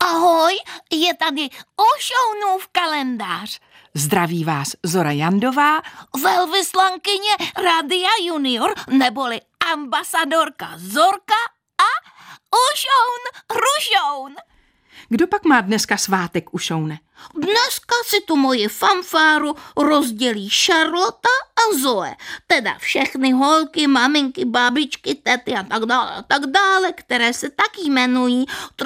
Ahoj, je tady Ušounův kalendář. Zdraví vás Zora Jandová, Velvyslankyně Radia Junior, neboli ambasadorka Zorka a Ušoun Rušoun. Kdo pak má dneska svátek, Ušoune? Dneska si tu moji fanfáru rozdělí Charlotta a Zoe, teda všechny holky, maminky, babičky, tety a tak dále, které se tak jmenují.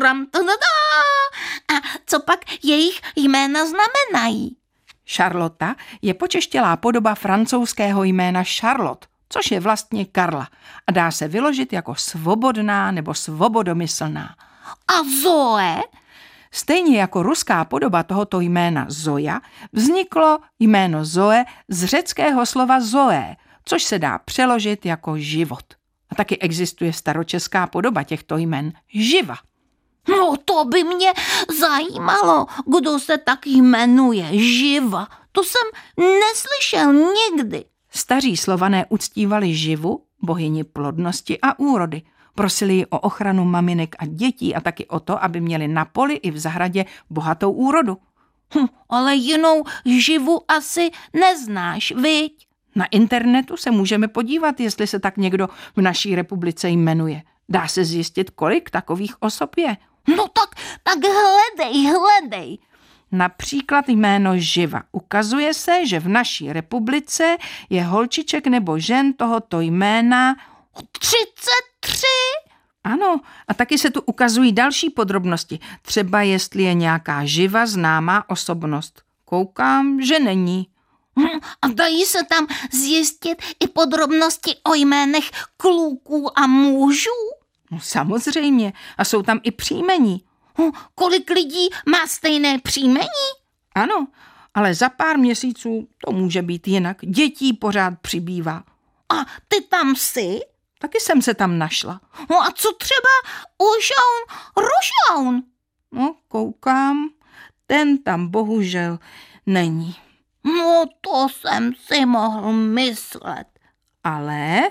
A co pak jejich jména znamenají? Charlotta je počeštělá podoba francouzského jména Charlotte, což je vlastně Karla a dá se vyložit jako svobodná nebo svobodomyslná. A Zoe? Stejně jako ruská podoba tohoto jména Zoja, vzniklo jméno Zoe z řeckého slova Zoe, což se dá přeložit jako život. A taky existuje staročeská podoba těchto jmen Živa. No to by mě zajímalo, kdo se tak jmenuje Živa. To jsem neslyšel nikdy. Staří Slované uctívali Živu, bohyni plodnosti a úrody. Prosili ji o ochranu maminek a dětí a taky o to, aby měli na poli i v zahradě bohatou úrodu. Ale jinou Živu asi neznáš, viď? Na internetu se můžeme podívat, jestli se tak někdo v naší republice jmenuje. Dá se zjistit, kolik takových osob je. No tak hledej. Například jméno Živa. Ukazuje se, že v naší republice je holčiček nebo žen tohoto jména 33. Ano, a taky se tu ukazují další podrobnosti. Třeba jestli je nějaká živa známá osobnost. Koukám, že není. A dají se tam zjistit i podrobnosti o jménech kluků a mužů? No, samozřejmě. A jsou tam i příjmení. Kolik lidí má stejné příjmení? Ano, ale za pár měsíců to může být jinak. Dětí pořád přibývá. A ty tam jsi? Taky jsem se tam našla. No a co třeba Ušoun Rušoun? No, koukám, ten tam bohužel není. No to jsem si mohl myslet. Ale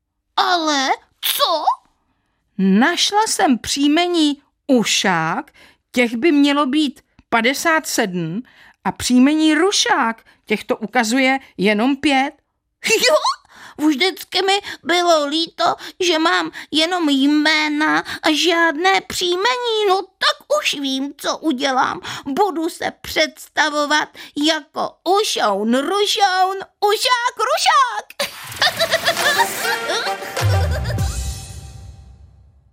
co? Našla jsem příjmení Ušák, těch by mělo být 57 a příjmení Rušák, těch to ukazuje jenom 5. Jo? Vždycky mi bylo líto, že mám jenom jména a žádné příjmení. No tak už vím, co udělám. Budu se představovat jako Ušoun Rušoun, Ušák Rušák.